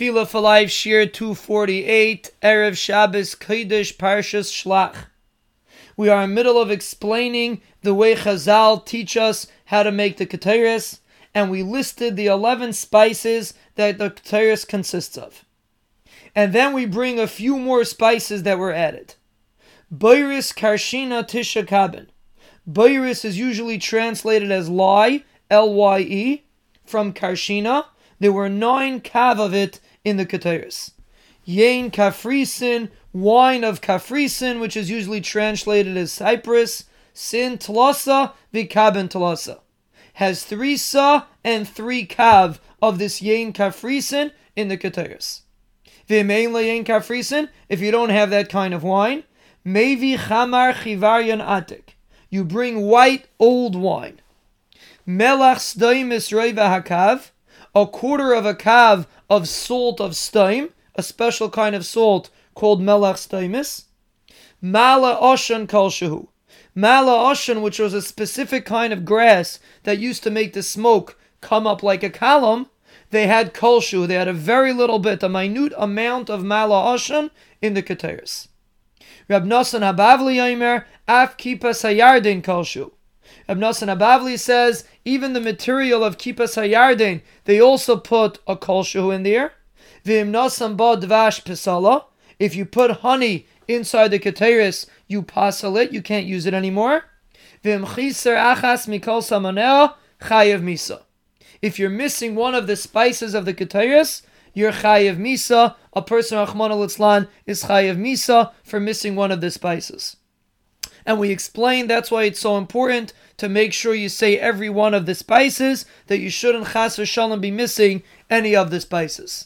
Tefillah for Life, Shir 248, Erev Shabbos, Kodesh, Parshas Shlach. We are in the middle of explaining the way Chazal teach us how to make the Keteris, and we listed the 11 spices that the Keteris consists of. And then we bring a few more spices that were added. Beiris Karshina Tisha Kabin. Beiris is usually translated as lye, L-Y-E, from Karshina. There were 9 kav of it in the Keteris. Yain Kafrisin, wine of Kafrisin, which is usually translated as Cyprus. Sin Tlasa, Vikabin Tlasa. Has 3 sa and 3 kav of this Yain Kafrisin in the Keteris. V'mein Yain Kafrisin, if you don't have that kind of wine, Mevi Chamar Chivaryan Atik. You bring white old wine. Melach Sdaim Isrei Hakav. A quarter of a kav of salt of Staim, a special kind of salt called Melach Staimis. Mala Oshan Kalshahu. Mala Oshan, which was a specific kind of grass that used to make the smoke come up like a column, they had Kalshahu. They had a very little bit, a minute amount of Mala Oshan in the Keteris. Rab Nosson Habavli Yomer, Af Kipas Hayardin Kalshahu. Rab Nosson Habavli says, even the material of Kipas Hayardin, they also put a kolshahu in there. V'im nosam ba dvash pisala. If you put honey inside the keteris, you pasal it, you can't use it anymore. V'im chiser achas mikol samanea chayev misa. If you're missing one of the spices of the keteris, you're chayev misa. A person, Rachmana litzlan, is chayev misa for missing one of the spices. And we explained that's why it's so important to make sure you say every one of the spices, that you shouldn't chas v'shalom be missing any of the spices.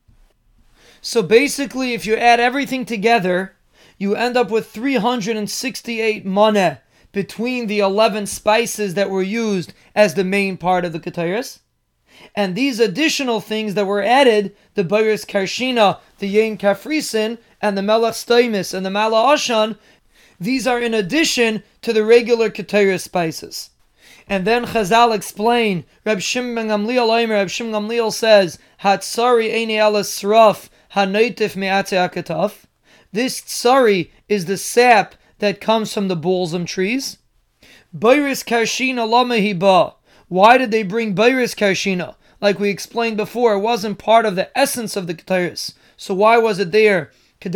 So basically, if you add everything together, you end up with 368 maneh between the 11 spices that were used as the main part of the Keteris. And these additional things that were added, the Beiris Karshina, the Yain Kafrisin, and the Melach Staimis, and the Mala Oshan, these are in addition to the regular Keteris spices. And then Chazal explain, Reb Shimon Gamliel says, Hatsari eini ala sraf hanoitif me'ate akataf. This tsari is the sap that comes from the balsam trees. Beiris Karshina lamahiba. Why did they bring Beiris Karshina? Like we explained before, it wasn't part of the essence of the Keteris. So why was it there? In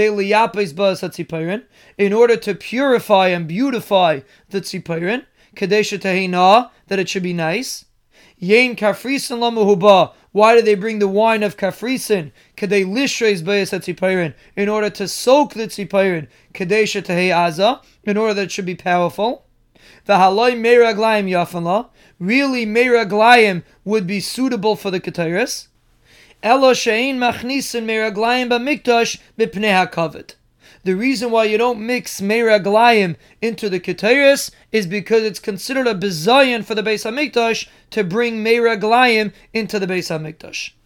order to purify and beautify the tzipirin, that it should be nice. Yain Kafrisin lamuhuba. Why did they bring the wine of Kafrisin? In order to soak the tzipirin, in order that it should be powerful. Really, meiraglayim would be suitable for the Keteris. The reason why you don't mix meiraglayim into the Keteris is because it's considered a bizayon for the Beis HaMikdash to bring meiraglayim into the Beis HaMikdash.